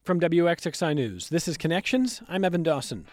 From WXXI News, this is Connections. I'm Evan Dawson.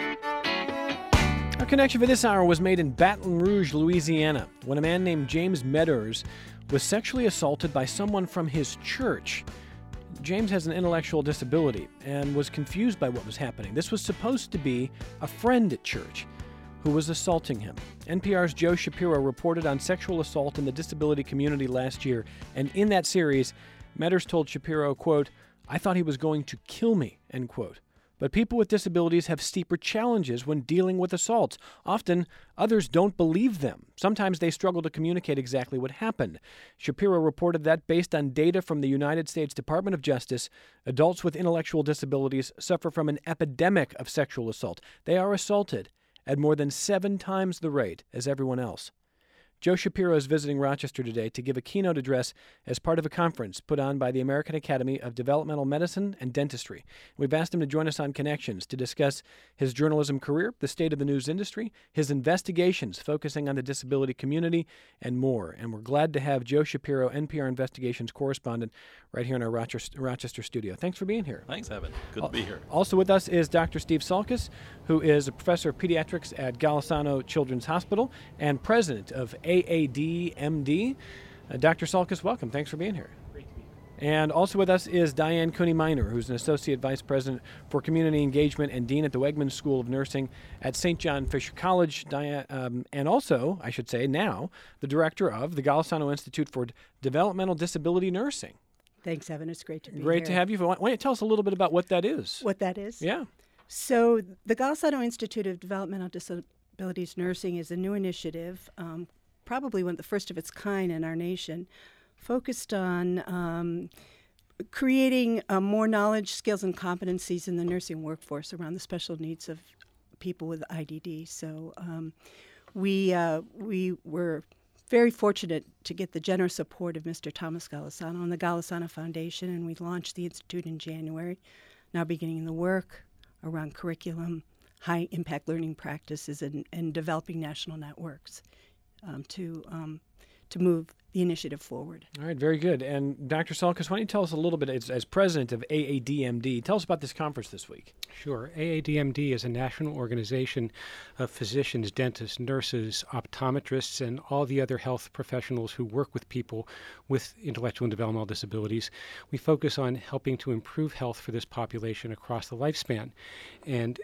Our connection for this hour was made in Baton Rouge, Louisiana, when a man named James Meadors was sexually assaulted by someone from his church. James has an intellectual disability and was confused by what was happening. This was supposed to be a friend at church who was assaulting him. NPR's Joe Shapiro reported on sexual assault in the disability community last year, and in that series, Meadors told Shapiro, quote, "I thought he was going to kill me," end quote. But people with disabilities have steeper challenges when dealing with assaults. Often, others don't believe them. Sometimes they struggle to communicate exactly what happened. Shapiro reported that based on data from the United States Department of Justice, adults with intellectual disabilities suffer from an epidemic of sexual assault. They are assaulted at more than 7 times the rate as everyone else. Joe Shapiro is visiting Rochester today to give a keynote address as part of a conference put on by the American Academy of Developmental Medicine and Dentistry. We've asked him to join us on Connections to discuss his journalism career, the state of the news industry, his investigations focusing on the disability community, and more. And we're glad to have Joe Shapiro, NPR Investigations correspondent, right here in our Rochester studio. Thanks for being here. Thanks, Evan. Good to be here. Also with us is Dr. Steve Salkis, who is a professor of pediatrics at Golisano Children's Hospital and president of AADMD. Dr. Salkis, welcome. Thanks for being here. Great to be here. And also with us is Diane Cooney-Miner, who's an associate vice president for community engagement and dean at the Wegman School of Nursing at St. John Fisher College, and also, I should say now, the director of the Golisano Institute for Developmental Disability Nursing. Thanks, Evan. It's great to be here. Great to have you. Why don't you tell us a little bit about what that is? What that is? Yeah. So the Golisano Institute of Developmental Disabilities Nursing is a new initiative, probably one of the first of its kind in our nation, focused on creating more knowledge, skills, and competencies in the nursing workforce around the special needs of people with IDD. So we were very fortunate to get the generous support of Mr. Thomas Golisano and the Golisano Foundation, and we launched the Institute in January, now beginning the work around curriculum, high-impact learning practices, and developing national networks to move the initiative forward. All right, very good. And Dr. Salkis, why don't you tell us a little bit, as president of AADMD, tell us about this conference this week. Sure. AADMD is a national organization of physicians, dentists, nurses, optometrists, and all the other health professionals who work with people with intellectual and developmental disabilities. We focus on helping to improve health for this population across the lifespan. And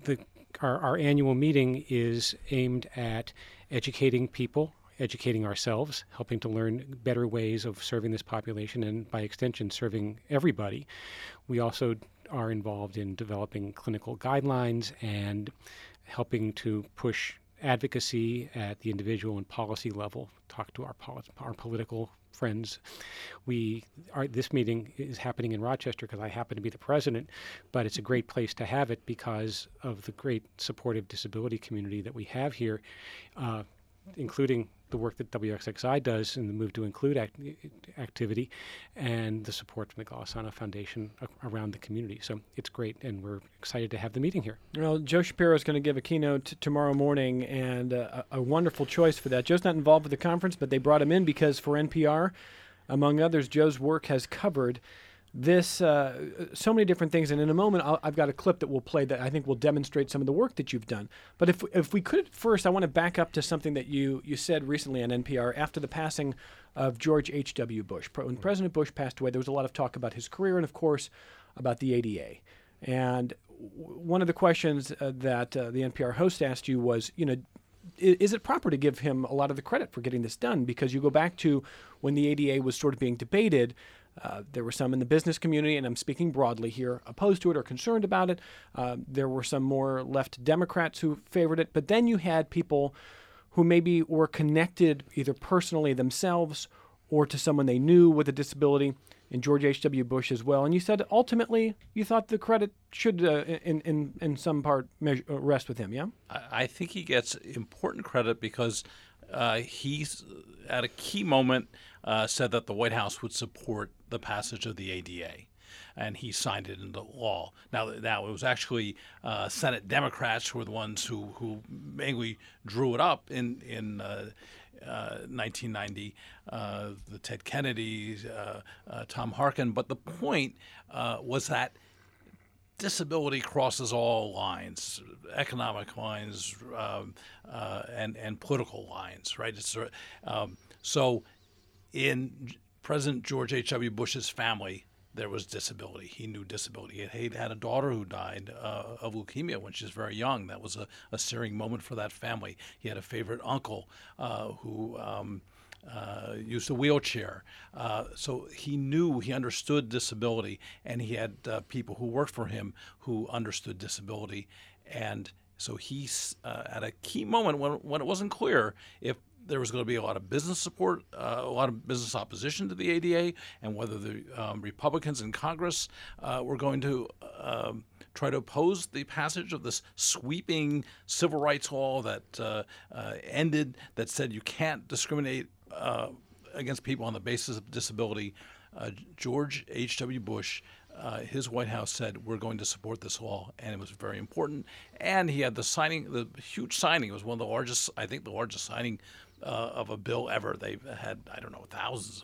our annual meeting is aimed at educating people, educating ourselves, helping to learn better ways of serving this population and, by extension, serving everybody. We also are involved in developing clinical guidelines and helping to push advocacy at the individual and policy level, talk to our political friends. This meeting is happening in Rochester because I happen to be the president, but it's a great place to have it because of the great supportive disability community that we have here, including the work that WXXI does in the Move to Include activity and the support from the Golisano Foundation around the community. So it's great, and we're excited to have the meeting here. Well, Joe Shapiro is going to give a keynote tomorrow morning, and a wonderful choice for that. Joe's not involved with the conference, but they brought him in because for NPR, among others, Joe's work has covered this, so many different things. And in a moment, I've got a clip that we'll play that I think will demonstrate some of the work that you've done. But if we could first, I want to back up to something that you said recently on NPR after the passing of George H.W. Bush. When President Bush passed away, there was a lot of talk about his career and, of course, about the ADA. And one of the questions that the NPR host asked you was, is it proper to give him a lot of the credit for getting this done? Because you go back to when the ADA was sort of being debated, there were some in the business community, and I'm speaking broadly here, opposed to it or concerned about it. There were some more left Democrats who favored it. But then you had people who maybe were connected either personally themselves or to someone they knew with a disability, and George H.W. Bush as well. And you said ultimately you thought the credit should, in some part, rest with him, yeah? I think he gets important credit because he's, at a key moment, said that the White House would support the passage of the ADA, and he signed it into law. Now it was actually Senate Democrats who were the ones who mainly drew it up in 1990, the Ted Kennedy, Tom Harkin. But the point was that disability crosses all lines, economic lines, and political lines, right? So in President George H.W. Bush's family, there was disability. He knew disability. He had a daughter who died of leukemia when she was very young. That was a searing moment for that family. He had a favorite uncle who used a wheelchair. So he understood disability, and he had people who worked for him who understood disability. And so he's at a key moment when it wasn't clear if there was going to be a lot of business support, a lot of business opposition to the ADA, and whether the Republicans in Congress were going to try to oppose the passage of this sweeping civil rights law that that said you can't discriminate against people on the basis of disability. George H.W. Bush, his White House said, we're going to support this law, and it was very important. And he had the huge signing. It was one of the largest, I think the largest signing of a bill ever. They've had, I don't know, thousands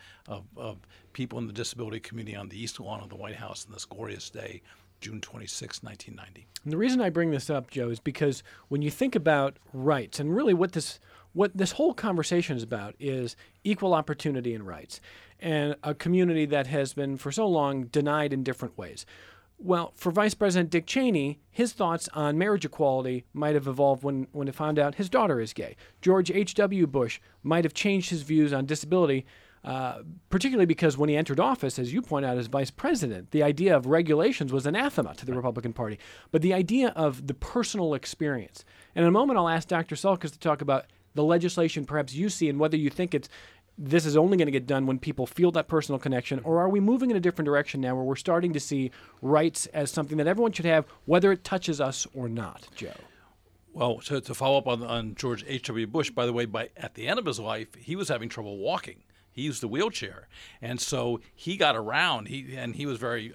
of people in the disability community on the East Lawn of the White House on this glorious day, June 26, 1990. And the reason I bring this up, Joe, is because when you think about rights, and really what this whole conversation is about is equal opportunity and rights, and a community that has been for so long denied in different ways. Well, for Vice President Dick Cheney, his thoughts on marriage equality might have evolved when he found out his daughter is gay. George H.W. Bush might have changed his views on disability, particularly because when he entered office, as you point out, as vice president, the idea of regulations was anathema to the Republican Party. But the idea of the personal experience. And in a moment, I'll ask Dr. Sulkus to talk about the legislation perhaps you see and whether you think this is only going to get done when people feel that personal connection, or are we moving in a different direction now where we're starting to see rights as something that everyone should have, whether it touches us or not, Joe? Well, to follow up on George H.W. Bush, by the way, at the end of his life, he was having trouble walking. He used the wheelchair. And so he got around, he was very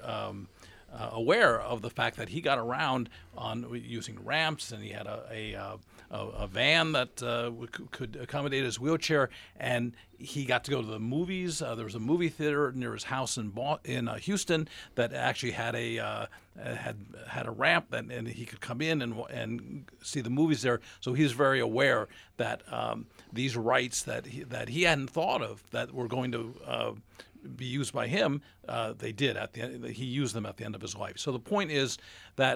aware of the fact that he got around on using ramps, and he had a van that could accommodate his wheelchair, and he got to go to the movies. There was a movie theater near his house in Houston that actually had a ramp, and he could come in and see the movies there. So he was very aware that these rights that he hadn't thought of that were going to be used by him, they did at the end. He used them at the end of his life. So the point is that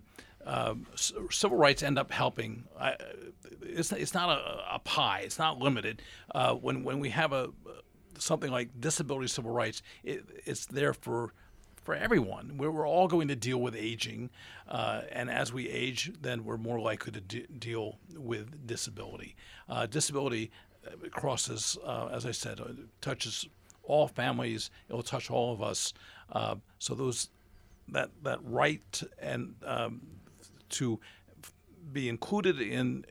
civil rights end up helping. It's not a pie. It's not limited. When we have something like disability civil rights, it's there for everyone. We're all going to deal with aging, and as we age, then we're more likely to deal with disability. Disability crosses, as I said, touches all families. It will touch all of us. So that right and to be included in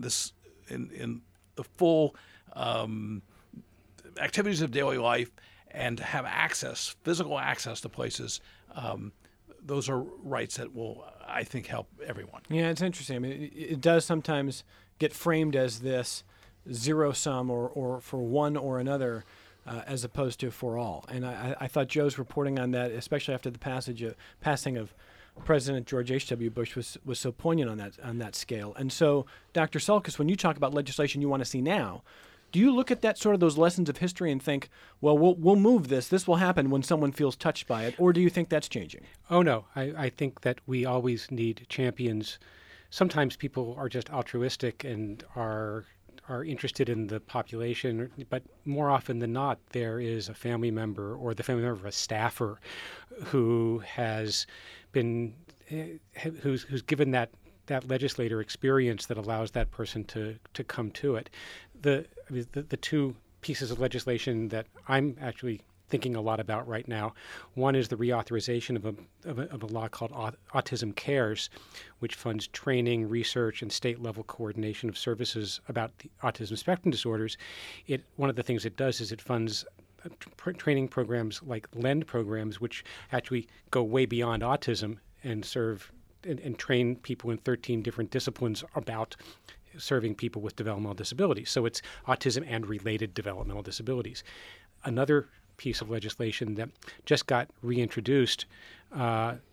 the full activities of daily life and have physical access to places, those are rights that will, I think, help everyone. Yeah, it's interesting. I mean, it does sometimes get framed as this zero sum or for one or another, as opposed to for all. And I thought Joe's reporting on that, especially after the passing of President George H.W. Bush, was so poignant on that scale. And so, Dr. Sulkus, when you talk about legislation you want to see now, do you look at that sort of those lessons of history and think, well, we'll move this. This will happen when someone feels touched by it, or do you think that's changing? Oh no, I think that we always need champions. Sometimes people are just altruistic and are interested in the population, but more often than not, there is a family member or the family member of a staffer who has been, who's given that legislator experience that allows that person to come to it. The two pieces of legislation that I'm actually thinking a lot about right now. One is the reauthorization of a law called Autism Cares, which funds training, research, and state-level coordination of services about the autism spectrum disorders. One of the things it does is it funds training programs like LEND programs, which actually go way beyond autism and serve and train people in 13 different disciplines about serving people with developmental disabilities. So it's autism and related developmental disabilities. Another piece of legislation that just got reintroduced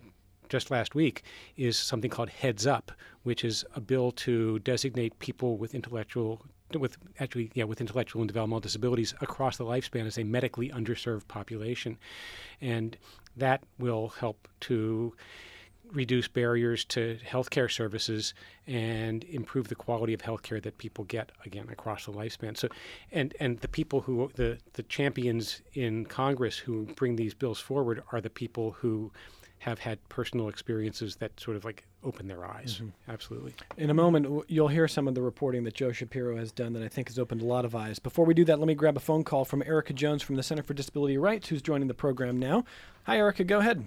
just last week is something called Heads Up, which is a bill to designate people with intellectual and developmental disabilities across the lifespan as a medically underserved population. And that will help to reduce barriers to healthcare services and improve the quality of healthcare that people get, again, across the lifespan. So, and the people who, the champions in Congress who bring these bills forward are the people who have had personal experiences that sort of like open their eyes. Mm-hmm. Absolutely. In a moment, you'll hear some of the reporting that Joe Shapiro has done that I think has opened a lot of eyes. Before we do that, let me grab a phone call from Erica Jones from the Center for Disability Rights, who's joining the program now. Hi, Erica. Go ahead.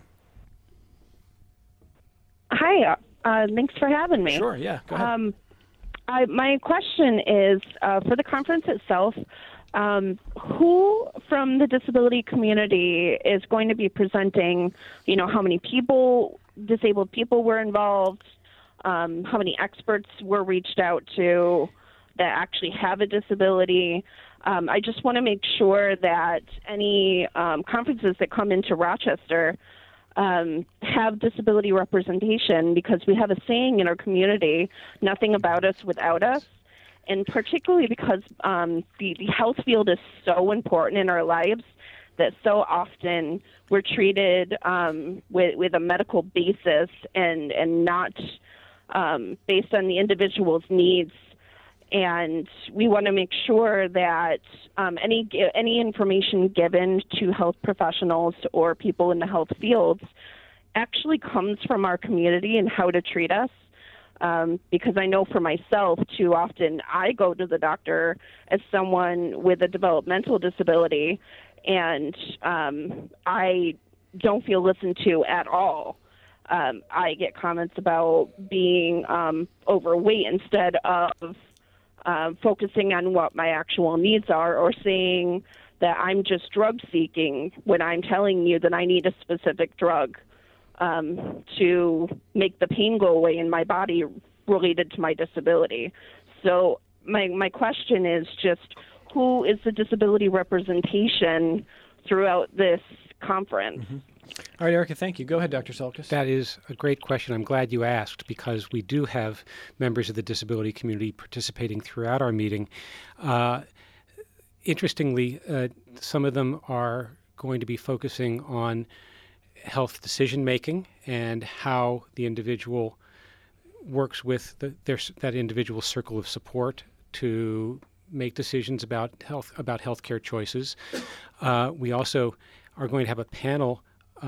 Hi. Thanks for having me. Sure. Yeah. Go ahead. My question is, for the conference itself, who from the disability community is going to be presenting, how many disabled people were involved, how many experts were reached out to that actually have a disability? I just want to make sure that any conferences that come into Rochester have disability representation, because we have a saying in our community, nothing about us without us. And particularly because the health field is so important in our lives that so often we're treated with a medical basis and not based on the individual's needs. And we want to make sure that any information given to health professionals or people in the health fields actually comes from our community and how to treat us. Because I know for myself, too often I go to the doctor as someone with a developmental disability, and I don't feel listened to at all. I get comments about being overweight instead of focusing on what my actual needs are, or saying that I'm just drug seeking when I'm telling you that I need a specific drug to make the pain go away in my body related to my disability. So my question is just, who is the disability representation throughout this conference? Mm-hmm. All right, Erica, thank you. Go ahead, Dr. Selkis. That is a great question. I'm glad you asked, because we do have members of the disability community participating throughout our meeting. Interestingly, some of them are going to be focusing on health decision-making and how the individual works with that individual circle of support to make decisions about healthcare choices. We also are going to have a panel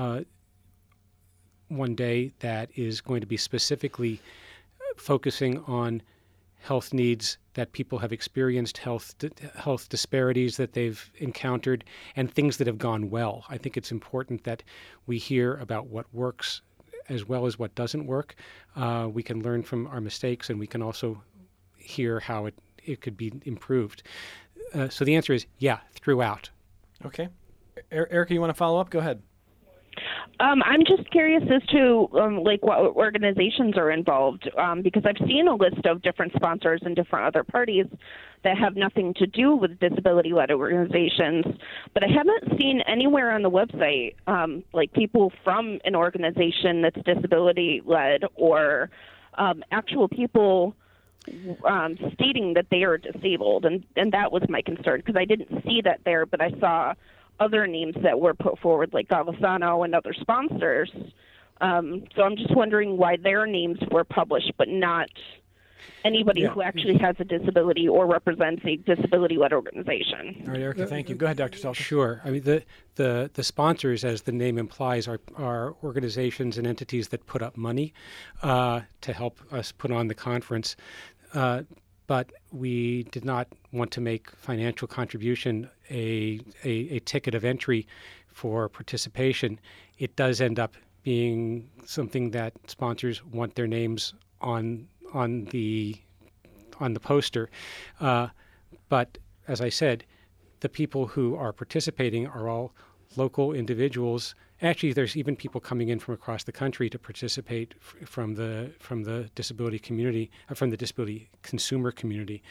one day that is going to be specifically focusing on health needs that people have experienced, health disparities that they've encountered, and things that have gone well. I think it's important that we hear about what works as well as what doesn't work. We can learn from our mistakes, and we can also hear how it could be improved. So the answer is throughout. Okay. Erica, you want to follow up? Go ahead. I'm just curious as to what organizations are involved, because I've seen a list of different sponsors and different other parties that have nothing to do with disability-led organizations, but I haven't seen anywhere on the website people from an organization that's disability-led, or actual people stating that they are disabled, and that was my concern, because I didn't see that there, but I saw other names that were put forward, like Golisano and other sponsors. So I'm just wondering why their names were published, but not anybody who actually has a disability or represents a disability-led organization. All right, Erica, thank you. Go ahead, Dr. Selkis. Sure. I mean, the sponsors, as the name implies, are organizations and entities that put up money to help us put on the conference. But we did not want to make financial contribution a ticket of entry for participation. It does end up being something that sponsors want their names on the poster. But as I said, the people who are participating are all local individuals. Actually, there's even people coming in from across the country to participate from the disability community, from the disability consumer community.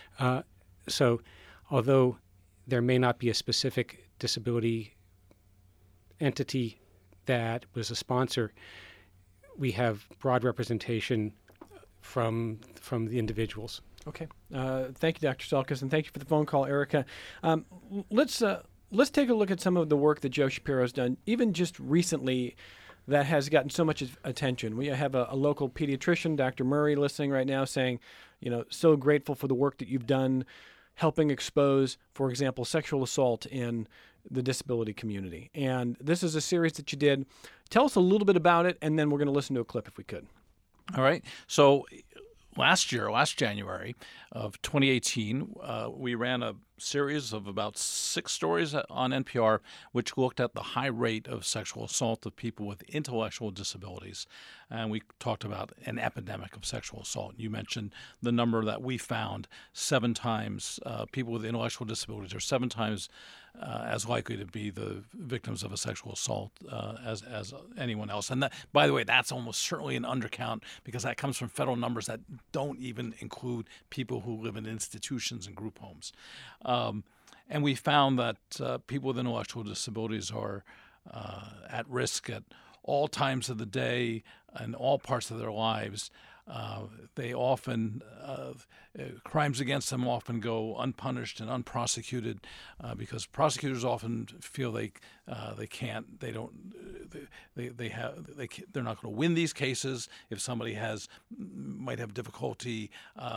So, although there may not be a specific disability entity that was a sponsor, we have broad representation from the individuals. Okay. Thank you, Dr. Selkis, and thank you for the phone call, Erica. Let's take a look at some of the work that Joe Shapiro's done, even just recently, that has gotten so much attention. We have a local pediatrician, Dr. Murray, listening right now saying, so grateful for the work that you've done helping expose, for example, sexual assault in the disability community. And this is a series that you did. Tell us a little bit about it, and then we're going to listen to a clip if we could. All right. So last January of 2018, we ran a series of about 6 stories on NPR, which looked at the high rate of sexual assault of people with intellectual disabilities. And we talked about an epidemic of sexual assault. You mentioned the number that we found: 7 times people with intellectual disabilities are 7 times as likely to be the victims of a sexual assault as anyone else. And that, by the way, that's almost certainly an undercount, because that comes from federal numbers that don't even include people who live in institutions and group homes. And we found that people with intellectual disabilities are at risk at all times of the day and all parts of their lives. They often, crimes against them often go unpunished and unprosecuted because prosecutors often feel they're not going to win these cases if somebody might have difficulty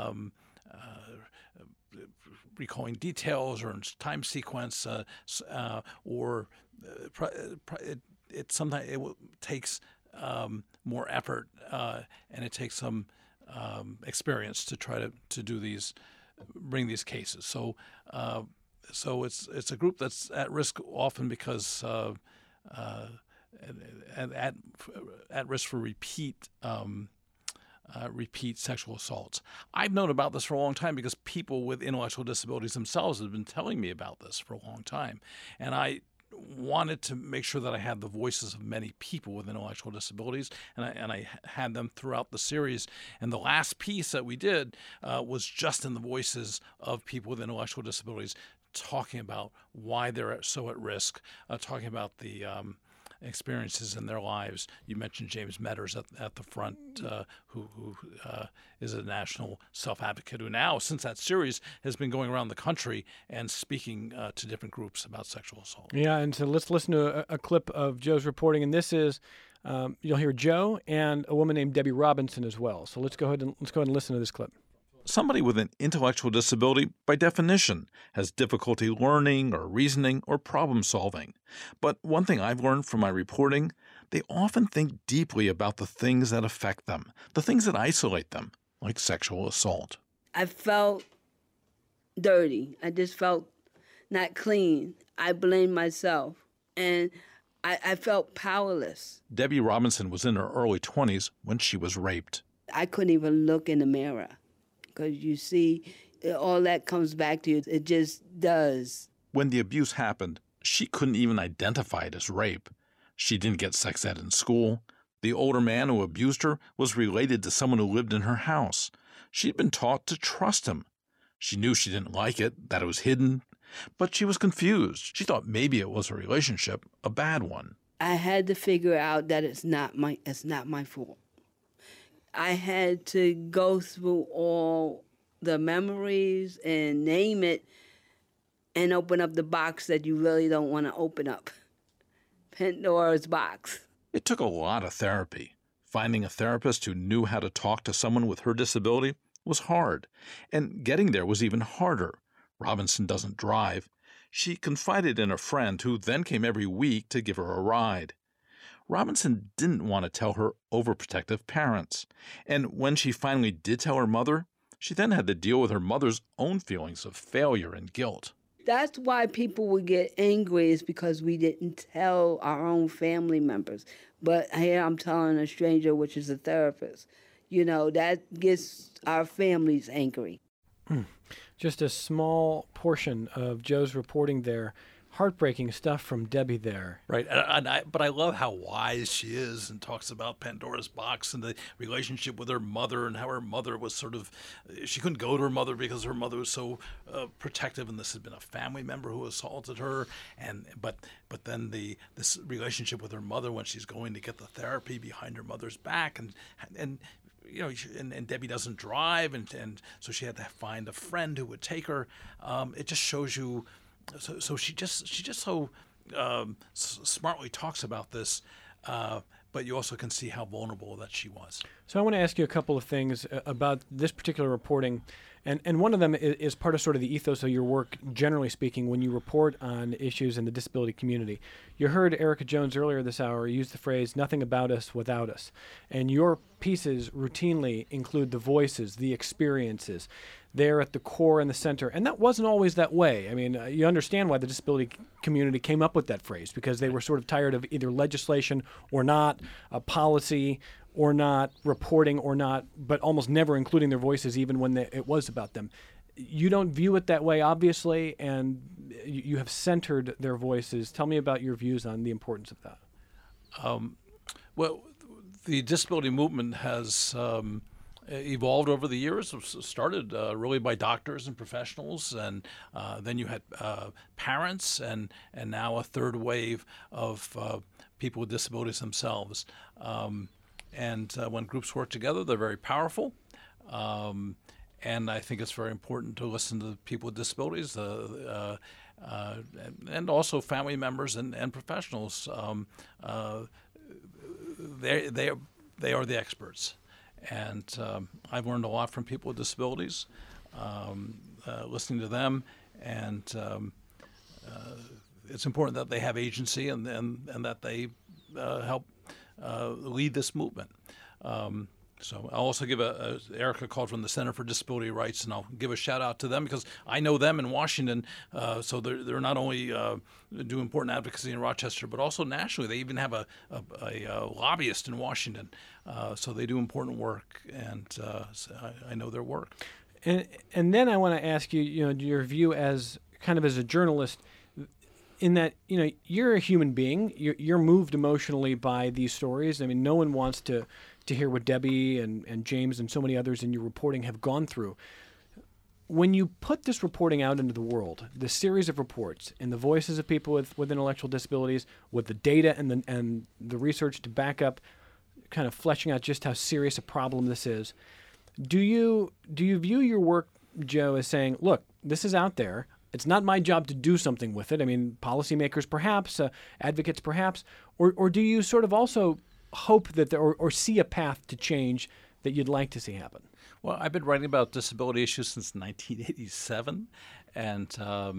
recalling details or time sequence, or sometimes it takes more effort and it takes some experience to try to bring these cases. So it's a group that's at risk often because at risk for repeat sexual assaults. I've known about this for a long time because people with intellectual disabilities themselves have been telling me about this for a long time. And I wanted to make sure that I had the voices of many people with intellectual disabilities, and I had them throughout the series. And the last piece that we did was just in the voices of people with intellectual disabilities, talking about why they're so at risk, talking about the experiences in their lives. You mentioned James Meadors at the front, who is a national self-advocate who now, since that series, has been going around the country and speaking to different groups about sexual assault. Yeah, and so let's listen to a clip of Joe's reporting, and this is you'll hear Joe and a woman named Debbie Robinson as well. So let's go ahead and listen to this clip. Somebody with an intellectual disability, by definition, has difficulty learning or reasoning or problem solving. But one thing I've learned from my reporting, they often think deeply about the things that affect them, the things that isolate them, like sexual assault. I felt dirty. I just felt not clean. I blamed myself. And I felt powerless. Debbie Robinson was in her early 20s when she was raped. I couldn't even look in the mirror. Because you see, all that comes back to you. It just does. When the abuse happened, she couldn't even identify it as rape. She didn't get sex ed in school. The older man who abused her was related to someone who lived in her house. She'd been taught to trust him. She knew she didn't like it, that it was hidden, but she was confused. She thought maybe it was a relationship, a bad one. I had to figure out that it's not my fault. I had to go through all the memories and name it and open up the box that you really don't want to open up. Pandora's box. It took a lot of therapy. Finding a therapist who knew how to talk to someone with her disability was hard, and getting there was even harder. Robinson doesn't drive. She confided in a friend who then came every week to give her a ride. Robinson didn't want to tell her overprotective parents, and when she finally did tell her mother, she then had to deal with her mother's own feelings of failure and guilt. That's why people would get angry, is because we didn't tell our own family members. But here I'm telling a stranger, which is a therapist. That gets our families angry. Just a small portion of Joe's reporting there. heartbreaking stuff from Debbie there. Right, but I love how wise she is and talks about Pandora's box and the relationship with her mother and how her mother was she couldn't go to her mother because her mother was so protective, and this had been a family member who assaulted her, but then this relationship with her mother when she's going to get the therapy behind her mother's back, and Debbie doesn't drive, and so she had to find a friend who would take her. It just shows you. So she just so smartly talks about this, but you also can see how vulnerable that she was. So I want to ask you a couple of things about this particular reporting, and one of them is part of sort of the ethos of your work, generally speaking, when you report on issues in the disability community. You heard Erica Jones earlier this hour use the phrase, "nothing about us without us," and your pieces routinely include the voices, the experiences. They're at the core and the center. And that wasn't always that way. I mean, you understand why the disability community came up with that phrase, because they were sort of tired of either legislation or not, policy or not, reporting or not, but almost never including their voices even when it was about them. You don't view it that way, obviously, and you have centered their voices. Tell me about your views on the importance of that. Well, the disability movement has evolved over the years. It started really by doctors and professionals, and then you had parents, and now a third wave of people with disabilities themselves. And when groups work together, they're very powerful. And I think it's very important to listen to people with disabilities, and also family members and professionals. They are the experts. And I've learned a lot from people with disabilities, listening to them, and it's important that they have agency and that they help lead this movement. So I'll also give Erica called from the Center for Disability Rights, and I'll give a shout out to them because I know them in Washington. So they're not only do important advocacy in Rochester, but also nationally. They even have a lobbyist in Washington. So they do important work, and so I know their work. And then I want to ask you, your view as kind of as a journalist, in that you're a human being. You're moved emotionally by these stories. I mean, no one wants to hear what Debbie and James and so many others in your reporting have gone through. When you put this reporting out into the world, the series of reports and the voices of people with intellectual disabilities, with the data and the research to back up, kind of fleshing out just how serious a problem this is, do you view your work, Joe, as saying, look, this is out there. It's not my job to do something with it. I mean, policymakers perhaps, advocates perhaps, or do you sort of also hope that or see a path to change that you'd like to see happen? Well, I've been writing about disability issues since 1987, and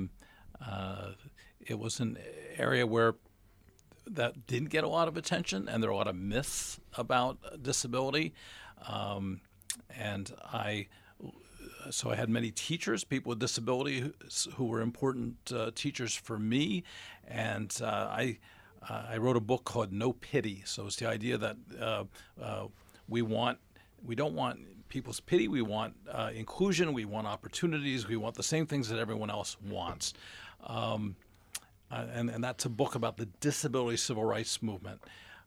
it was an area that didn't get a lot of attention, and there are a lot of myths about disability, and so I had many teachers, people with disability, who were important teachers for me, and I wrote a book called No Pity. So it's the idea that we don't want people's pity. We want inclusion. We want opportunities. We want the same things that everyone else wants. And that's a book about the disability civil rights movement.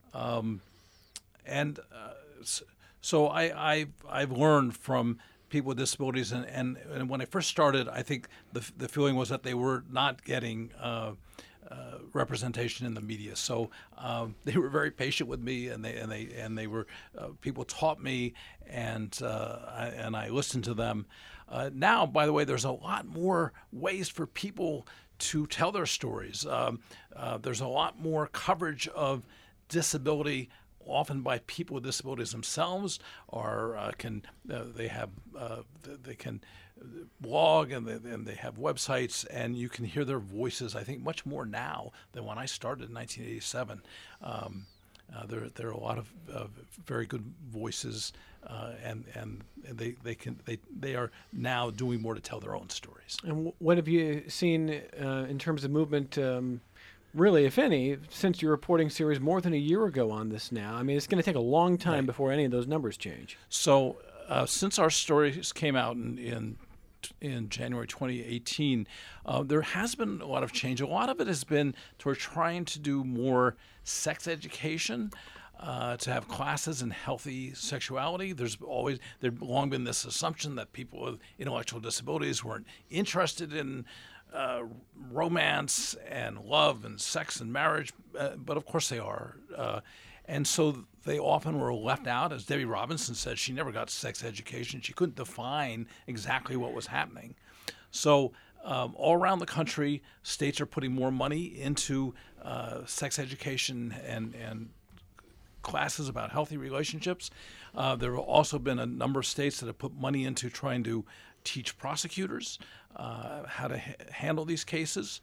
So I've learned from people with disabilities, and when I first started, I think the feeling was that they were not getting representation in the media. So they were very patient with me, and they were people taught me, and I listened to them. Now, by the way, there's a lot more ways for people to tell their stories. There's a lot more coverage of disability, often by people with disabilities themselves, or they can blog and they have websites, and you can hear their voices, I think, much more now than when I started in 1987. There are a lot of very good voices, and they are now doing more to tell their own stories. And what have you seen in terms of movement? Really, if any, since your reporting series more than a year ago on this now? I mean, it's going to take a long time before any of those numbers change. So since our stories came out in in January 2018, there has been a lot of change. A lot of it has been toward trying to do more sex education, to have classes in healthy sexuality. There's long been this assumption that people with intellectual disabilities weren't interested in romance and love and sex and marriage, but of course they are. And so they often were left out. As Debbie Robinson said, she never got sex education. She couldn't define exactly what was happening. So all around the country, states are putting more money into sex education and classes about healthy relationships. There have also been a number of states that have put money into trying to teach prosecutors how to handle these cases.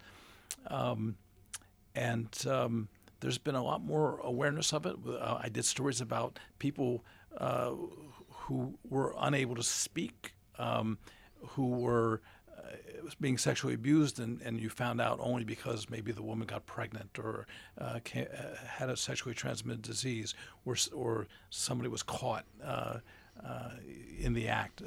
There's been a lot more awareness of it. I did stories about people who were unable to speak, who were being sexually abused, and you found out only because maybe the woman got pregnant or had a sexually transmitted disease, or somebody was caught in the act.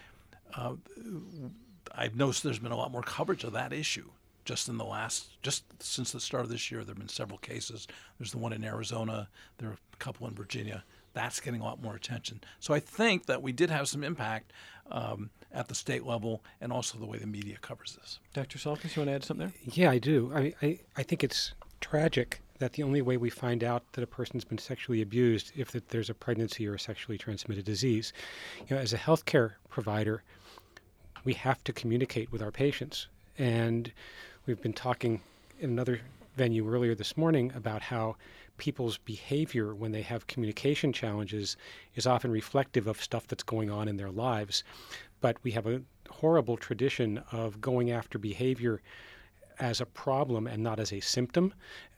I've noticed there's been a lot more coverage of that issue. Just since the start of this year, there have been several cases. There's the one in Arizona. There are a couple in Virginia. That's getting a lot more attention. So I think that we did have some impact at the state level, and also the way the media covers this. Dr. Salkis, you want to add something there? Yeah, I do. I think it's tragic that the only way we find out that a person's been sexually abused if that there's a pregnancy or a sexually transmitted disease. As a healthcare provider, we have to communicate with our patients. And we've been talking in another venue earlier this morning about how people's behavior when they have communication challenges is often reflective of stuff that's going on in their lives. But we have a horrible tradition of going after behavior as a problem and not as a symptom,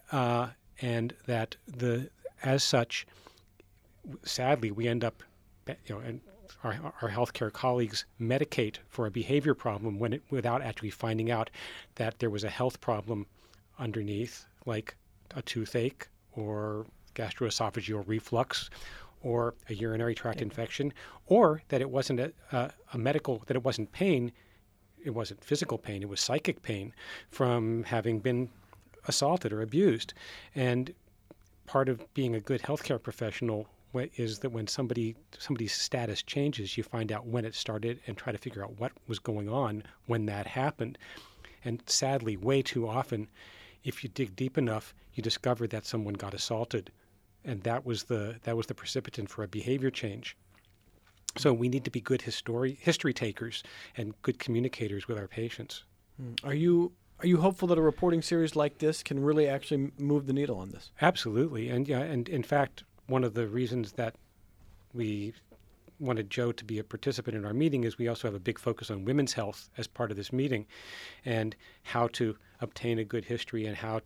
and that as such, sadly, we end up, and our healthcare colleagues medicate for a behavior problem without actually finding out that there was a health problem underneath, like a toothache or gastroesophageal reflux or a urinary tract infection, or that it wasn't that it wasn't pain, it wasn't physical pain, it was psychic pain from having been assaulted or abused. And part of being a good healthcare professional is that when somebody's status changes, you find out when it started and try to figure out what was going on when that happened. And sadly, way too often, if you dig deep enough, you discover that someone got assaulted, and that was the precipitant for a behavior change. So we need to be good history takers and good communicators with our patients. Are you hopeful that a reporting series like this can really actually move the needle on this? Absolutely, and in fact, one of the reasons that we wanted Joe to be a participant in our meeting is we also have a big focus on women's health as part of this meeting, and how to obtain a good history and how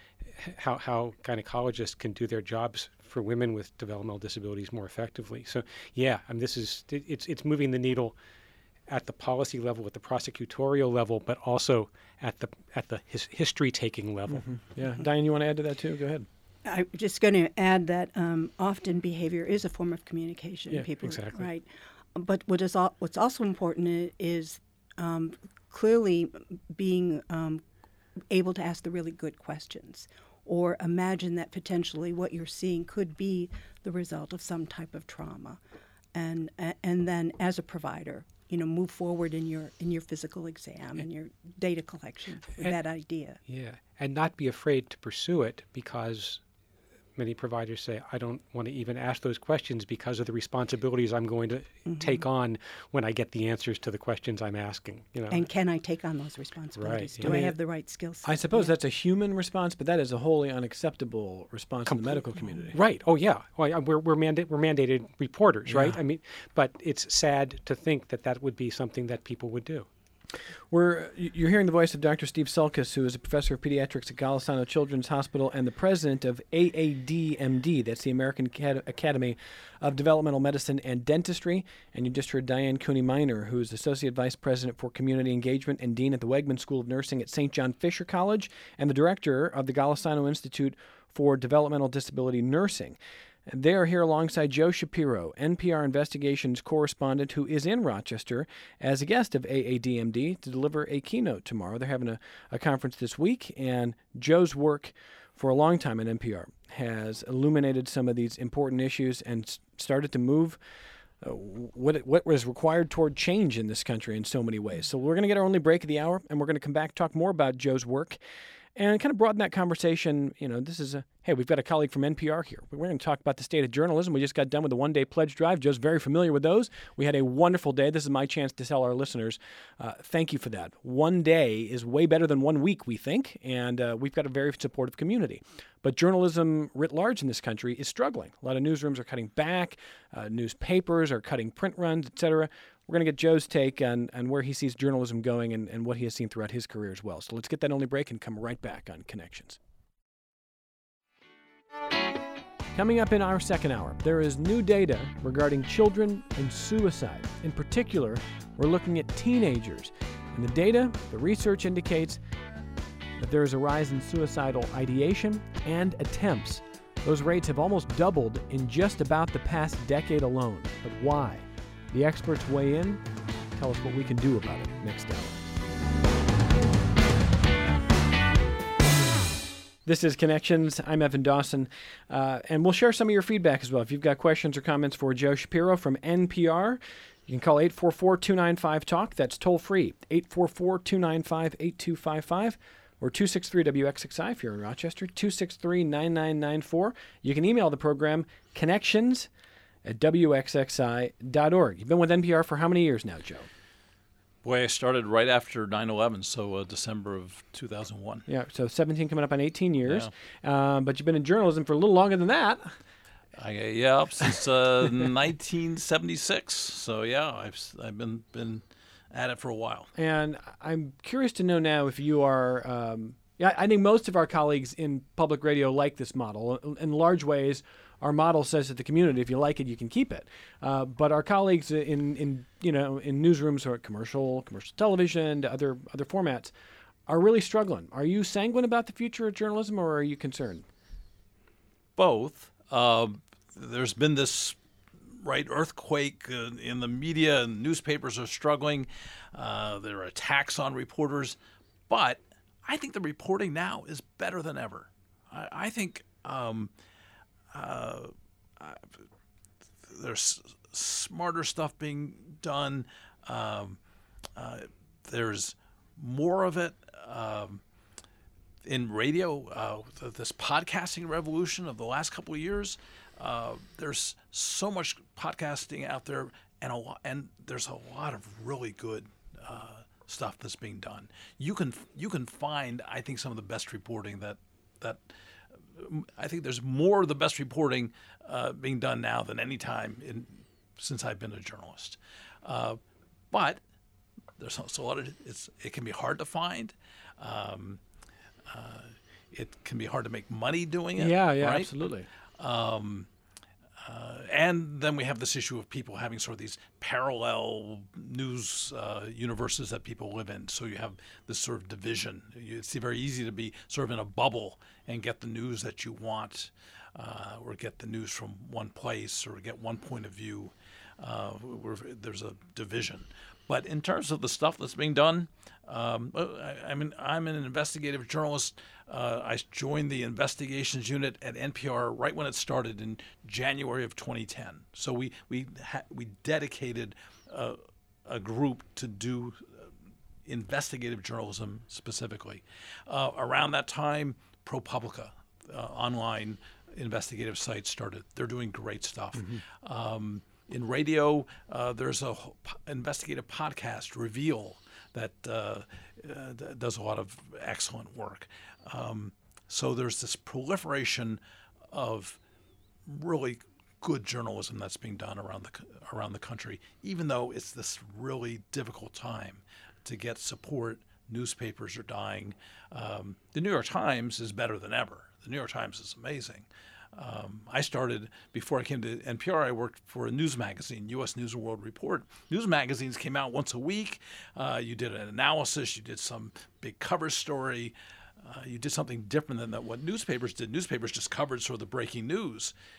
gynecologists can do their jobs for women with developmental disabilities more effectively. So yeah, it's moving the needle at the policy level, at the prosecutorial level, but also at the history taking level. Mm-hmm. Yeah, Diane, you want to add to that too? Go ahead. I'm just going to add that often behavior is a form of communication. Yeah, people, exactly. Right. But what's also important is clearly being able to ask the really good questions, or imagine that potentially what you're seeing could be the result of some type of trauma, and then as a provider, move forward in your physical exam and your data collection with that idea. Yeah, and not be afraid to pursue it, because many providers say, I don't want to even ask those questions because of the responsibilities I'm going to take on when I get the answers to the questions I'm asking. And can I take on those responsibilities? Right. Do I have the right skill set? I suppose that's a human response, but that is a wholly unacceptable response in the medical community. Right. Oh, yeah. Well, we're mandated reporters, Yeah. right? I mean, but it's sad to think that would be something that people would do. You're hearing the voice of Dr. Steve Salkis, who is a professor of pediatrics at Golisano Children's Hospital and the president of AADMD, that's the American Academy of Developmental Medicine and Dentistry. And you just heard Diane Cooney-Miner, who is associate vice president for community engagement and dean at the Wegman School of Nursing at St. John Fisher College and the director of the Golisano Institute for Developmental Disability Nursing. And they are here alongside Joe Shapiro, NPR Investigations correspondent who is in Rochester as a guest of AADMD to deliver a keynote tomorrow. They're having a conference this week, and Joe's work for a long time at NPR has illuminated some of these important issues and started to move what was required toward change in this country in so many ways. So we're going to get our only break of the hour, and we're going to come back, talk more about Joe's work, and kind of broaden that conversation. This is hey, we've got a colleague from NPR here. We're going to talk about the state of journalism. We just got done with the one-day pledge drive. Joe's very familiar with those. We had a wonderful day. This is my chance to tell our listeners, thank you for that. One day is way better than 1 week, we think, and we've got a very supportive community. But journalism writ large in this country is struggling. A lot of newsrooms are cutting back. Newspapers are cutting print runs, et cetera. We're going to get Joe's take on where he sees journalism going and what he has seen throughout his career as well. So let's get that only break and come right back on Connections. Coming up in our second hour, there is new data regarding children and suicide. In particular, we're looking at teenagers. And the research indicates that there is a rise in suicidal ideation and attempts. Those rates have almost doubled in just about the past decade alone. But why? The experts weigh in, tell us what we can do about it next hour. This is Connections. I'm Evan Dawson, and we'll share some of your feedback as well. If you've got questions or comments for Joe Shapiro from NPR, you can call 844-295-TALK. That's toll free, 844-295-8255, or 263-WXXI if you're in Rochester, 263-9994. You can email the program, connections@wxxi.org. You've been with NPR for how many years now, Joe? Boy, I started right after 9/11, so December of 2001. Yeah, so 17 coming up on 18 years. Yeah. But you've been in journalism for a little longer than that. Since 1976. So yeah, I've been at it for a while. And I'm curious to know now if you are. I think most of our colleagues in public radio like this model. In large ways, our model says to the community, if you like it, you can keep it. But our colleagues in newsrooms or commercial television, to other formats, are really struggling. Are you sanguine about the future of journalism, or are you concerned? Both. There's been this earthquake in the media, and newspapers are struggling. There are attacks on reporters, but I think the reporting now is better than ever. I think there's smarter stuff being done. There's more of it in radio. This podcasting revolution of the last couple of years. There's so much podcasting out there, and there's a lot of really good stuff that's being done. You can find, I think, some of the best reporting that I think there's more of the best reporting being done now than any time since I've been a journalist. But there's also a lot of it can be hard to find. It can be hard to make money doing it. Yeah, right? Absolutely. And then we have this issue of people having sort of these parallel news universes that people live in. So you have this sort of division. It's very easy to be sort of in a bubble and get the news that you want, or get the news from one place, or get one point of view. Where there's a division. But in terms of the stuff that's being done, I'm an investigative journalist. I joined the investigations unit at NPR right when it started in January of 2010. So we dedicated a group to do investigative journalism specifically. Around that time, ProPublica, online investigative site, started. They're doing great stuff. Mm-hmm. In radio, there's a investigative podcast, Reveal, that does a lot of excellent work. So there's this proliferation of really good journalism that's being done around the country, even though it's this really difficult time to get support. Newspapers are dying. The New York Times is better than ever. The New York Times is amazing. I started, before I came to NPR, I worked for a news magazine, U.S. News and World Report. News magazines came out once a week. You did an analysis. You did some big cover story. You did something different than what newspapers did. Newspapers just covered sort of the breaking news.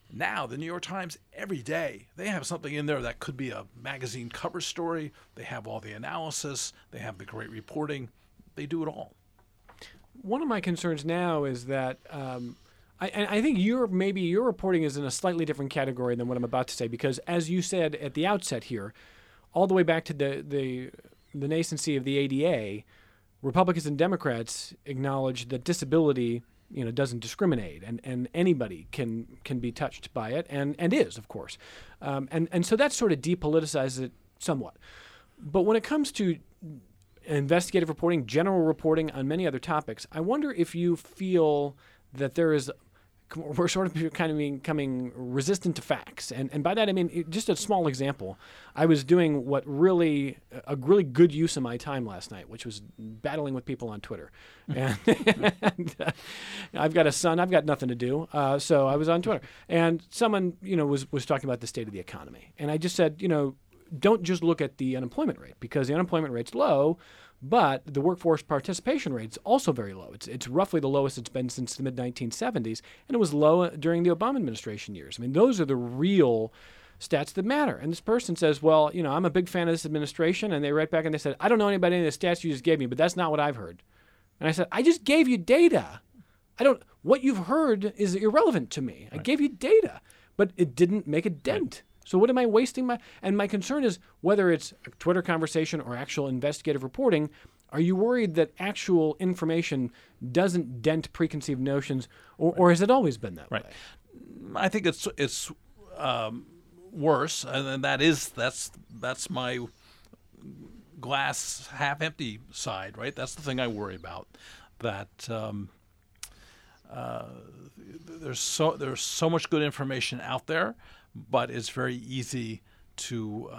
Now, the New York Times, every day, they have something in there that could be a magazine cover story. They have all the analysis. They have the great reporting. They do it all. One of my concerns now is that I think your reporting is in a slightly different category than what I'm about to say, because as you said at the outset here, all the way back to the nascency of the ADA, Republicans and Democrats acknowledge that disability, doesn't discriminate, and anybody can be touched by it, and is, of course, and so that sort of depoliticizes it somewhat. But when it comes to investigative reporting, general reporting on many other topics, I wonder if you feel that we're sort of kind of becoming resistant to facts. And by that I mean, just a small example. I was doing a really good use of my time last night, which was battling with people on Twitter. And I've got a son, I've got nothing to do. So I was on Twitter. And someone, was talking about the state of the economy. And I just said, don't just look at the unemployment rate, because the unemployment rate's low, but the workforce participation rate is also very low. It's roughly the lowest it's been since the mid-1970s, and it was low during the Obama administration years. I mean, those are the real stats that matter. And this person says, well, I'm a big fan of this administration, and they write back and they said, I don't know about any of the stats you just gave me, but that's not what I've heard. And I said, I just gave you data. What you've heard is irrelevant to me. Right. I gave you data, but it didn't make a dent. Right. So what am I wasting my concern is, whether it's a Twitter conversation or actual investigative reporting, are you worried that actual information doesn't dent preconceived notions, or has it always been that way? I think it's worse, and that's my glass half empty side, right? That's the thing I worry about. That there's so much good information out there, but it's very easy to.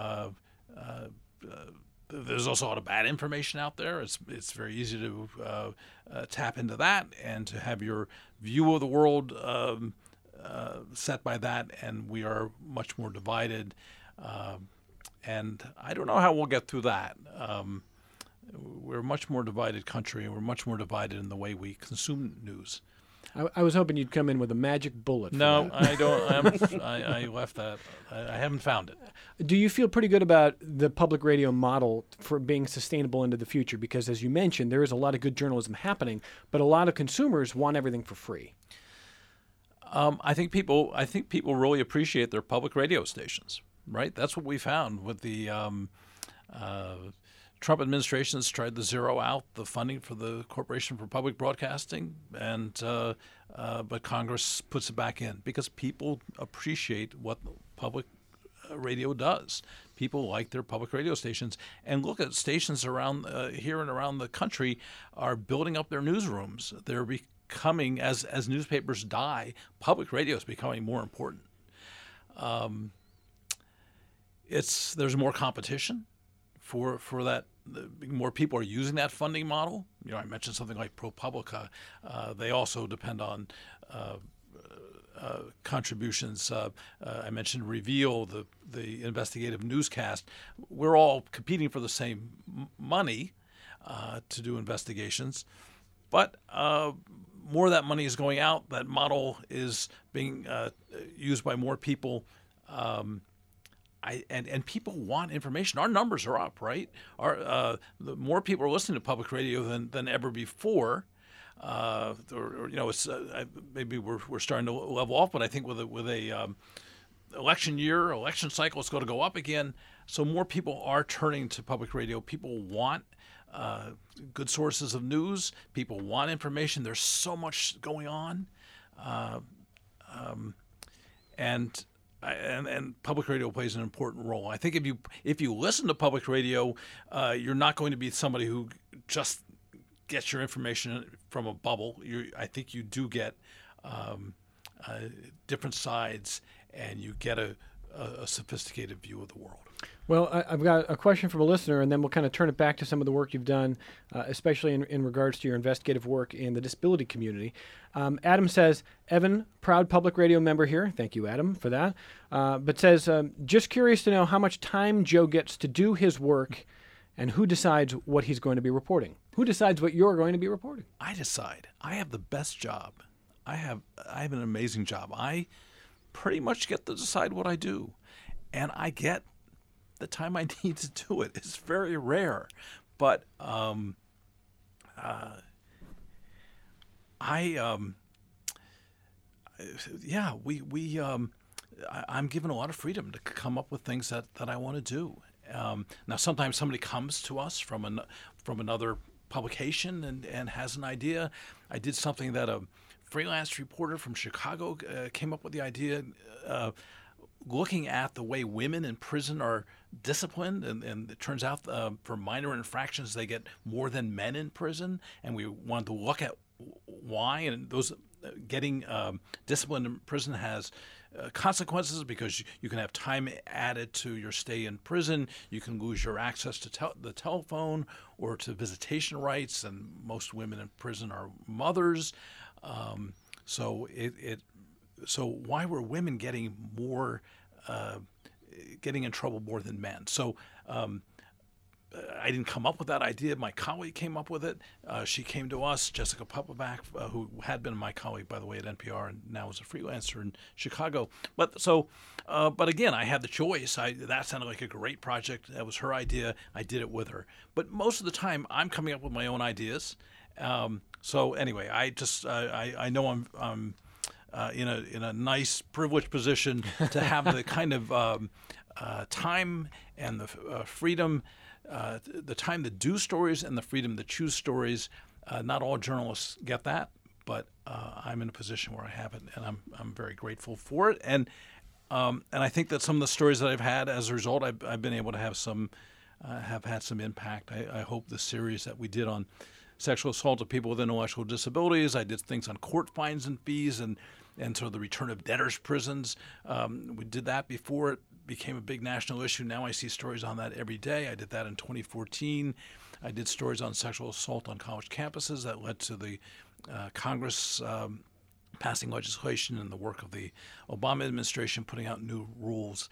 There's also a lot of bad information out there. It's very easy to tap into that and to have your view of the world set by that, and we are much more divided. And I don't know how we'll get through that. We're a much more divided country, and we're much more divided in the way we consume news. I was hoping you'd come in with a magic bullet. No, I don't. I left that. I haven't found it. Do you feel pretty good about the public radio model for being sustainable into the future? Because, as you mentioned, there is a lot of good journalism happening, but a lot of consumers want everything for free. I think people really appreciate their public radio stations. Right. That's what we found with the Trump administration has tried to zero out the funding for the Corporation for Public Broadcasting, and but Congress puts it back in because people appreciate what public radio does. People like their public radio stations, and look at stations around here and around the country are building up their newsrooms. They're becoming, as newspapers die, public radio is becoming more important. There's more competition for that. More people are using that funding model. I mentioned something like ProPublica. They also depend on contributions. I mentioned Reveal, the investigative newscast. We're all competing for the same money to do investigations, but more of that money is going out. That model is being used by more people. And people want information. Our numbers are up, right? The more people are listening to public radio than ever before. Maybe we're starting to level off, but I think with a election cycle, it's going to go up again. So more people are turning to public radio. People want good sources of news. People want information. There's so much going on, and public radio plays an important role. I think if you listen to public radio, you're not going to be somebody who just gets your information from a bubble. I think you do get different sides, and you get a sophisticated view of the world. Well, I've got a question from a listener, and then we'll kind of turn it back to some of the work you've done, especially in regards to your investigative work in the disability community. Adam says, Evan, proud public radio member here. Thank you, Adam, for that. But says, just curious to know how much time Joe gets to do his work and who decides what he's going to be reporting. Who decides what you're going to be reporting? I decide. I have the best job. I have an amazing job. I pretty much get to decide what I do. And I get the time I need to do it. It's very rare. But I'm given a lot of freedom to come up with things that I want to do. Now, sometimes somebody comes to us from another publication and has an idea. I did something that a freelance reporter from Chicago came up with the idea, looking at the way women in prison are disciplined, and it turns out for minor infractions they get more than men in prison, and we wanted to look at why, and those getting disciplined in prison has consequences, because you can have time added to your stay in prison. You can lose your access to the telephone or to visitation rights, and most women in prison are mothers. So why were women getting in trouble more than men? So I didn't come up with that idea. My colleague came up with it. She came to us, Jessica Popovac, who had been my colleague, by the way, at NPR, and now is a freelancer in Chicago. But again, I had the choice. That sounded like a great project. That was her idea. I did it with her. But most of the time, I'm coming up with my own ideas. So anyway, I know I'm in a nice, privileged position to have the kind of time and the freedom. The time to do stories and the freedom to choose stories. Not all journalists get that, but I'm in a position where I have it, and I'm very grateful for it. And I think that some of the stories that I've had as a result, I've been able to have had some impact. I hope the series that we did on sexual assault of people with intellectual disabilities, I did things on court fines and fees and sort of the return of debtors' prisons. We did that before it became a big national issue. Now I see stories on that every day. I did that in 2014. I did stories on sexual assault on college campuses that led to the Congress passing legislation and the work of the Obama administration putting out new rules.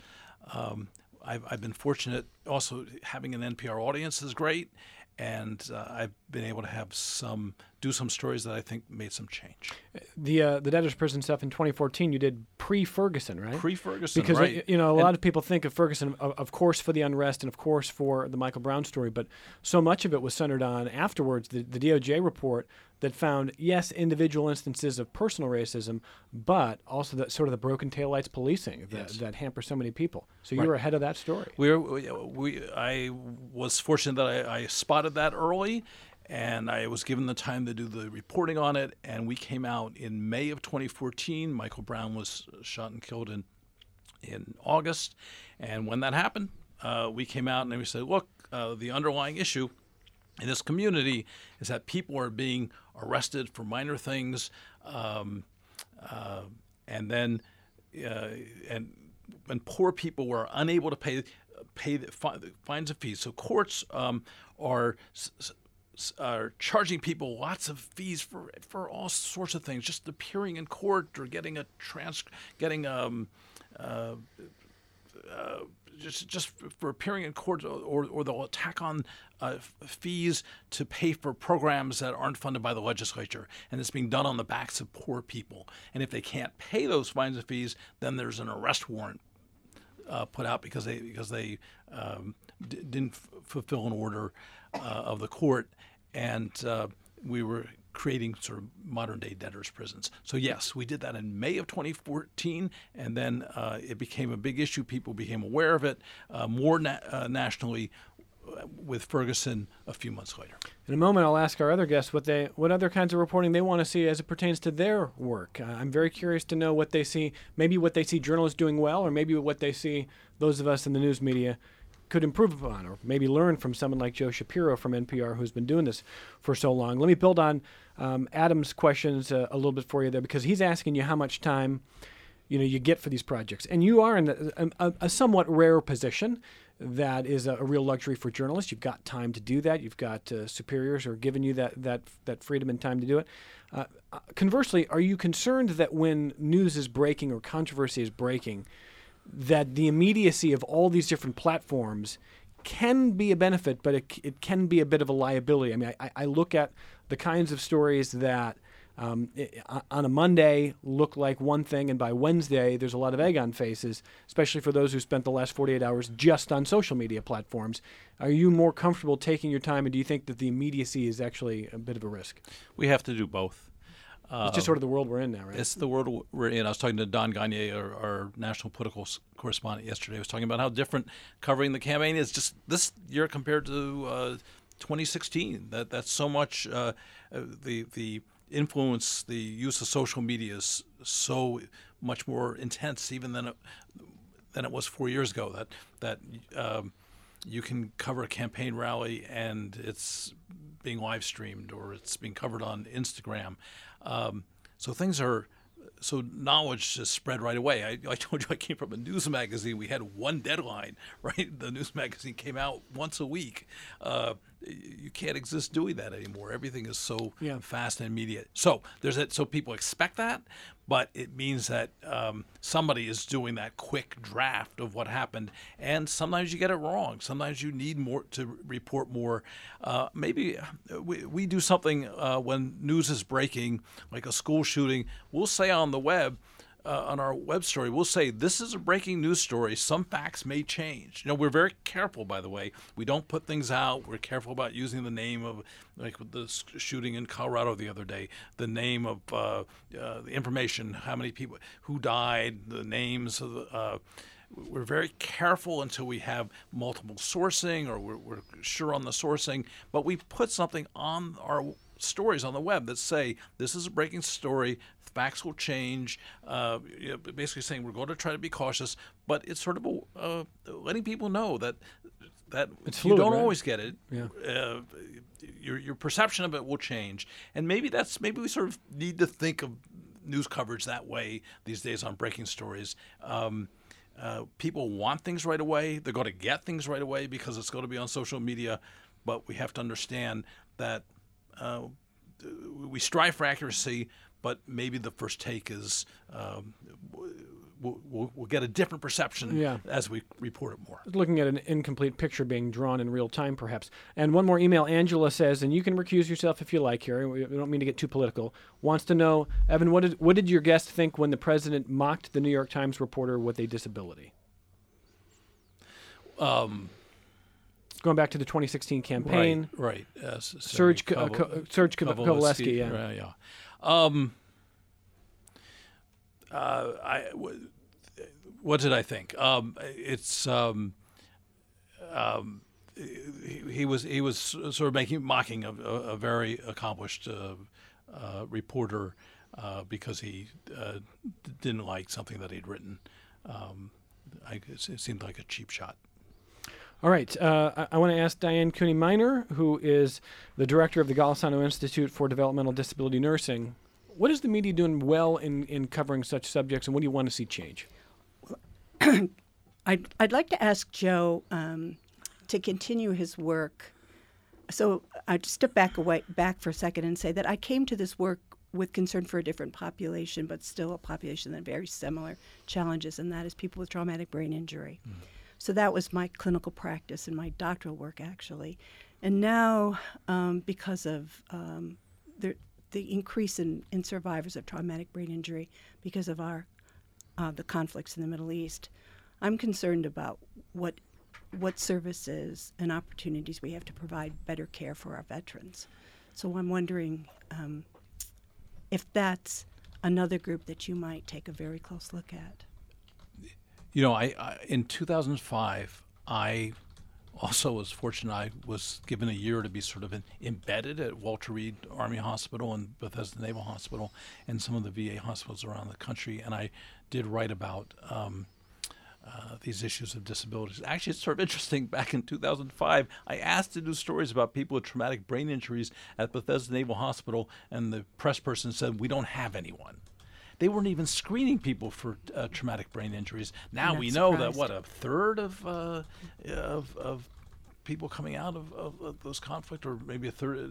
I've been fortunate also having an NPR audience is great, and I've been able to have do some stories that I think made some change. The debtor's prison stuff in 2014, you did pre-Ferguson, right? Pre-Ferguson, because, right. a lot of people think of Ferguson, of course, for the unrest and, of course, for the Michael Brown story, but so much of it was centered on, afterwards, the DOJ report that found, yes, individual instances of personal racism, but also the broken taillights policing that hamper so many people. So you were ahead of that story. I was fortunate that I spotted that early, and I was given the time to do the reporting on it, and we came out in May of 2014. Michael Brown was shot and killed in August, and when that happened, we came out and we said, look, the underlying issue in this community is that people are being arrested for minor things, and when poor people were unable to pay the fines and fees. So courts are charging people lots of fees for all sorts of things, just appearing in court or getting just for appearing in court, or they'll tack on fees to pay for programs that aren't funded by the legislature, and it's being done on the backs of poor people. And if they can't pay those fines and fees, then there's an arrest warrant put out because they didn't fulfill an order of the court, and we were creating sort of modern-day debtors' prisons. So yes, we did that in May of 2014, and then it became a big issue. People became aware of it more nationally with Ferguson a few months later. In a moment, I'll ask our other guests what other kinds of reporting they want to see as it pertains to their work. I'm very curious to know what they see, maybe what they see journalists doing well, or maybe what they see those of us in the news media could improve upon, or maybe learn from someone like Joe Shapiro from NPR, who's been doing this for so long. Let me build on Adam's questions a little bit for you there, because he's asking you how much time you get for these projects. And you are in a somewhat rare position that is a real luxury for journalists. You've got time to do that. You've got superiors who are giving you that freedom and time to do it. Conversely, are you concerned that when news is breaking or controversy is breaking, that the immediacy of all these different platforms can be a benefit, but it can be a bit of a liability? I mean, I look at the kinds of stories that on a Monday look like one thing, and by Wednesday there's a lot of egg on faces, especially for those who spent the last 48 hours just on social media platforms. Are you more comfortable taking your time, and do you think that the immediacy is actually a bit of a risk? We have to do both. It's just sort of the world we're in now, right? It's the world we're in. I was talking to Don Gagne, our national political correspondent, yesterday. I was talking about how different covering the campaign is just this year compared to 2016. That's so much the influence, the use of social media is so much more intense even than it was 4 years ago. That you can cover a campaign rally and it's being live streamed or it's being covered on Instagram. So knowledge is spread right away. I told you I came from a news magazine. We had one deadline, right? The news magazine came out once a week. You can't exist doing that anymore. Everything is so fast and immediate. So so people expect that, but it means that somebody is doing that quick draft of what happened, and sometimes you get it wrong. Sometimes you need more to report more. Maybe we do something when news is breaking, like a school shooting. We'll say on the web, on our web story, we'll say, this is a breaking news story. Some facts may change. We're very careful, by the way. We don't put things out. We're careful about using the name of, like with the shooting in Colorado the other day, the name of the information, how many people, who died, the names of the... We're very careful until we have multiple sourcing or we're sure on the sourcing, but we put something on our stories on the web that say, this is a breaking story, facts will change, basically saying we're going to try to be cautious, but it's sort of letting people know that it's you fluid, don't right? always get it. Yeah. Your perception of it will change, and maybe we sort of need to think of news coverage that way these days on breaking stories. People want things right away. They're going to get things right away because it's going to be on social media, but we have to understand that we strive for accuracy, but maybe the first take is we'll get a different perception as we report it more. Looking at an incomplete picture being drawn in real time, perhaps. And one more email, Angela says, and you can recuse yourself if you like here, we don't mean to get too political, wants to know, Evan, what did your guest think when the president mocked the New York Times reporter with a disability? Going back to the 2016 campaign. Right. Serge Kovaleski, yeah. What did I think? He was sort of mocking a very accomplished reporter because he didn't like something that he'd written. It seemed like a cheap shot. All right. I want to ask Diane Cooney-Miner, who is the director of the Golisano Institute for Developmental Disability Nursing. What is the media doing well in covering such subjects, and what do you want to see change? I'd like to ask Joe to continue his work. So I'd step back for a second and say that I came to this work with concern for a different population, but still a population that has very similar challenges, and that is people with traumatic brain injury. Mm. So that was my clinical practice and my doctoral work, actually. And now, because of the increase in survivors of traumatic brain injury because of the conflicts in the Middle East, I'm concerned about what services and opportunities we have to provide better care for our veterans. So I'm wondering if that's another group that you might take a very close look at. I in 2005, I also was fortunate. I was given a year to be sort of embedded at Walter Reed Army Hospital and Bethesda Naval Hospital and some of the VA hospitals around the country, and I did write about these issues of disabilities. Actually, it's sort of interesting. Back in 2005, I asked to do stories about people with traumatic brain injuries at Bethesda Naval Hospital, and the press person said, we don't have anyone. They weren't even screening people for traumatic brain injuries. Now we know that a third of people coming out of those conflict, or maybe a third,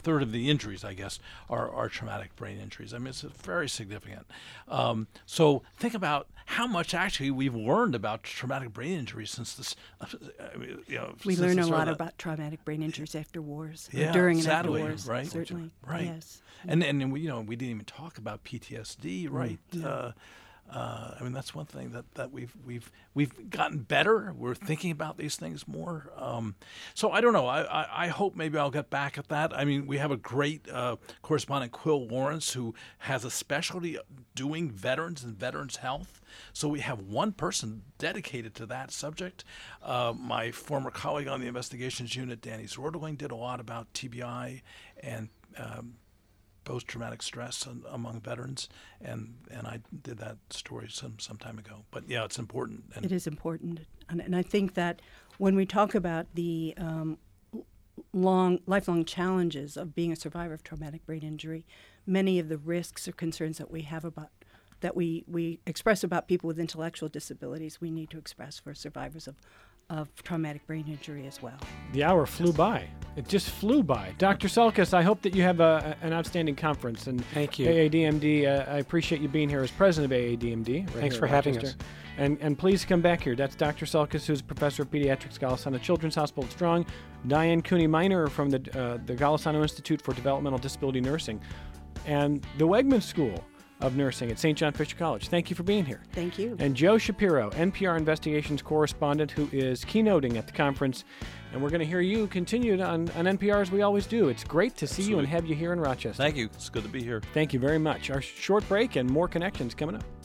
third of the injuries, I guess, are traumatic brain injuries. I mean, it's very significant. So think about how much actually we've learned about traumatic brain injuries since this. We learn a lot about traumatic brain injuries after wars, during and sadly, after wars. right? Certainly, right. Yes. And we didn't even talk about PTSD, right? I mean, that's one thing that we've gotten better. We're thinking about these things more. So I don't know. I hope maybe I'll get back at that. I mean, we have a great correspondent, Quill Lawrence, who has a specialty doing veterans and veterans health. So we have one person dedicated to that subject. My former colleague on the investigations unit, Danny Zorderling, did a lot about TBI and post-traumatic stress among veterans, and I did that story some time ago. But yeah, it's important. It is important, and I think that when we talk about the lifelong challenges of being a survivor of traumatic brain injury, many of the risks or concerns that we have about that we express about people with intellectual disabilities, we need to express for survivors of traumatic brain injury as well. The hour flew by. It just flew by. Dr. Sulkis, I hope that you have an outstanding conference. And thank you. AADMD, I appreciate you being here as president of AADMD. Thanks for having us. And please come back here. That's Dr. Sulkis, who's a professor of pediatrics at Golisano Children's Hospital at Strong. Diane Cooney-Minor from the Golisano Institute for Developmental Disability Nursing. And the Wegman School of Nursing at St. John Fisher College. Thank you for being here. Thank you. And Joe Shapiro, NPR Investigations correspondent, who is keynoting at the conference. And we're going to hear you continue on NPR as we always do. It's great to see you and have you here in Rochester. Thank you. It's good to be here. Thank you very much. Our short break and more connections coming up.